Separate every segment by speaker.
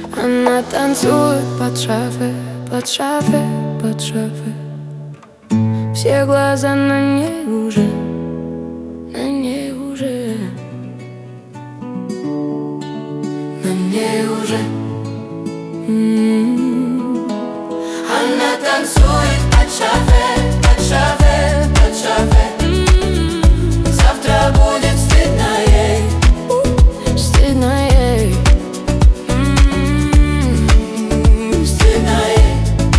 Speaker 1: Она танцует под шафе, под шафе, под шафе. Все глаза на ней уже, на ней уже, на ней уже. Она танцует под шафе, под шафе, под шафе. Завтра будет стыдно ей, стыдно ей, стыдно ей.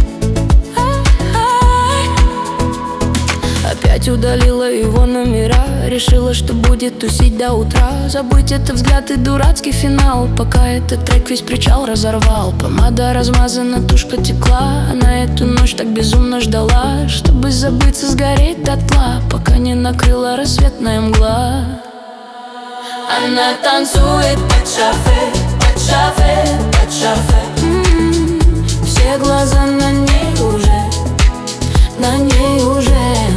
Speaker 1: Опять удалила его номера, решила, что будет тусить до утра. Забыть этот взгляд и дурацкий финал, пока этот трек весь причал разорвал. Помада размазана, тушь потекла. Она эту ночь так безумно ждала, чтобы забыться, сгореть дотла, пока не накрыла рассветная мгла. Она танцует под шафе, под шафе, под шафе. Все глаза на ней уже, на ней уже.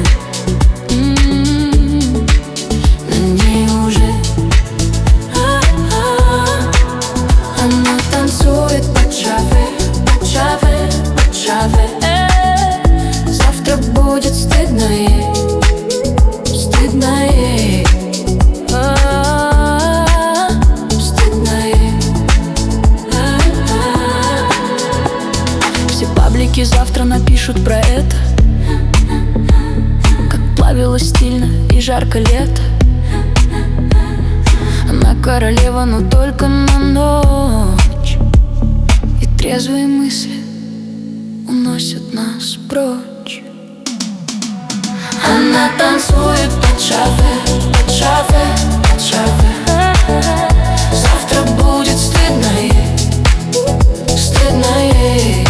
Speaker 1: Завтра будет стыдно ей, стыдно ей, стыдно ей. Все паблики завтра напишут про это, как плавилось стильно и жарко лето. Она королева, но только на ночь, и трезвые мысли уносят нас прочь. Она танцует под шафе, под шафе, под шафе. Завтра будет стыдно ей, стыдно ей,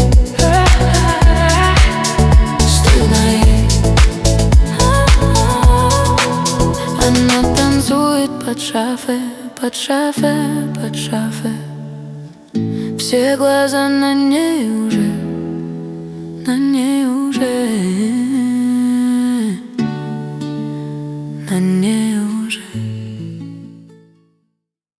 Speaker 1: стыдно ей. Она танцует под шафе, под шафе, под шафе. Все глаза на ней уже, на ней уже.